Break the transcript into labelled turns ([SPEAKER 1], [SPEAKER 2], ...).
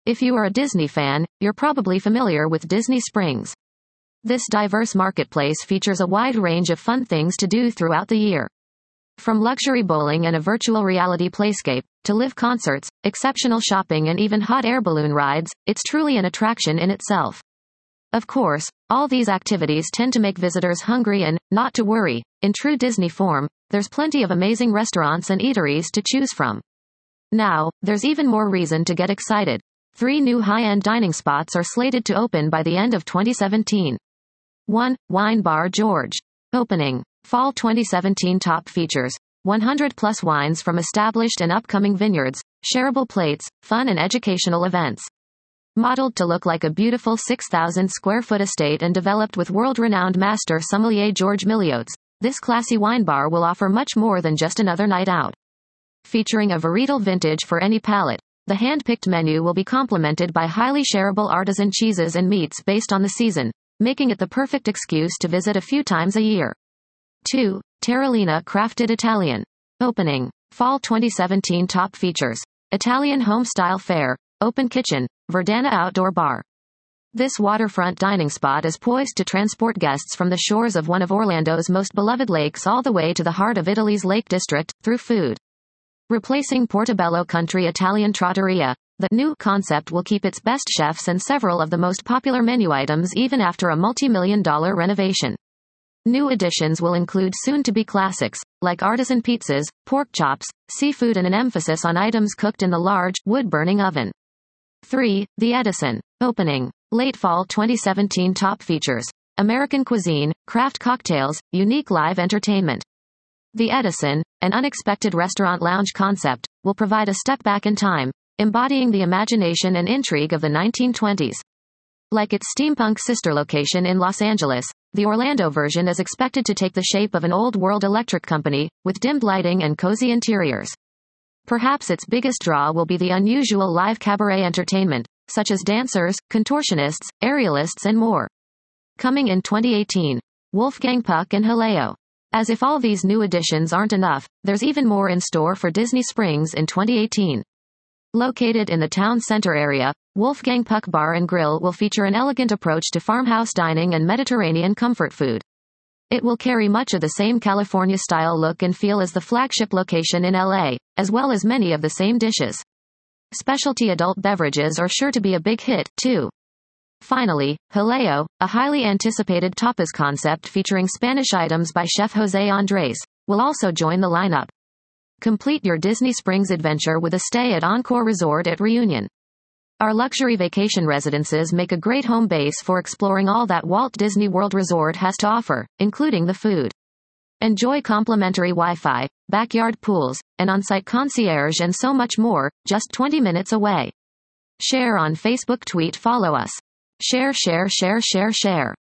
[SPEAKER 1] If you are a Disney fan, you're probably familiar with Disney Springs. This diverse marketplace features a wide range of fun things to do throughout the year. From luxury bowling and a virtual reality playscape, to live concerts, exceptional shopping and even hot air balloon rides, it's truly an attraction in itself. Of course, all these activities tend to make visitors hungry and, not to worry, in true Disney form, there's plenty of amazing restaurants and eateries to choose from. Now, there's even more reason to get excited. 3 new high-end dining spots are slated to open by the end of 2017. 1. Wine Bar George. Opening. Fall 2017 top features. 100+ wines from established and upcoming vineyards, shareable plates, fun and educational events. Modeled to look like a beautiful 6,000 square foot estate and developed with world-renowned master sommelier George Milliotes, this classy wine bar will offer much more than just another night out. Featuring a varietal vintage for any palate, the hand-picked menu will be complemented by highly shareable artisan cheeses and meats based on the season, making it the perfect excuse to visit a few times a year. 2. Terralina Crafted Italian. Opening. Fall 2017 top features. Italian home-style fare, open kitchen, Verdana outdoor bar. This waterfront dining spot is poised to transport guests from the shores of one of Orlando's most beloved lakes all the way to the heart of Italy's Lake District, through food. Replacing Portobello Country Italian Trattoria, the new concept will keep its best chefs and several of the most popular menu items even after a multi-million-dollar renovation. New additions will include soon-to-be classics, like artisan pizzas, pork chops, seafood and an emphasis on items cooked in the large, wood-burning oven. 3. The Edison. Opening. Late fall 2017 top features. American cuisine, craft cocktails, unique live entertainment. The Edison, an unexpected restaurant lounge concept, will provide a step back in time, embodying the imagination and intrigue of the 1920s. Like its steampunk sister location in Los Angeles, the Orlando version is expected to take the shape of an old-world electric company, with dimmed lighting and cozy interiors. Perhaps its biggest draw will be the unusual live cabaret entertainment, such as dancers, contortionists, aerialists and more. Coming in 2018. Wolfgang Puck and Haleo. As if all these new additions aren't enough, there's even more in store for Disney Springs in 2018. Located in the town center area, Wolfgang Puck Bar and Grill will feature an elegant approach to farmhouse dining and Mediterranean comfort food. It will carry much of the same California-style look and feel as the flagship location in LA, as well as many of the same dishes. Specialty adult beverages are sure to be a big hit, too. Finally, Haleo, a highly anticipated tapas concept featuring Spanish items by Chef José Andrés, will also join the lineup. Complete your Disney Springs adventure with a stay at Encore Resort at Reunion. Our luxury vacation residences make a great home base for exploring all that Walt Disney World Resort has to offer, including the food. Enjoy complimentary Wi-Fi, backyard pools, an on-site concierge and so much more, just 20 minutes away. Share on Facebook, tweet, follow us. Share.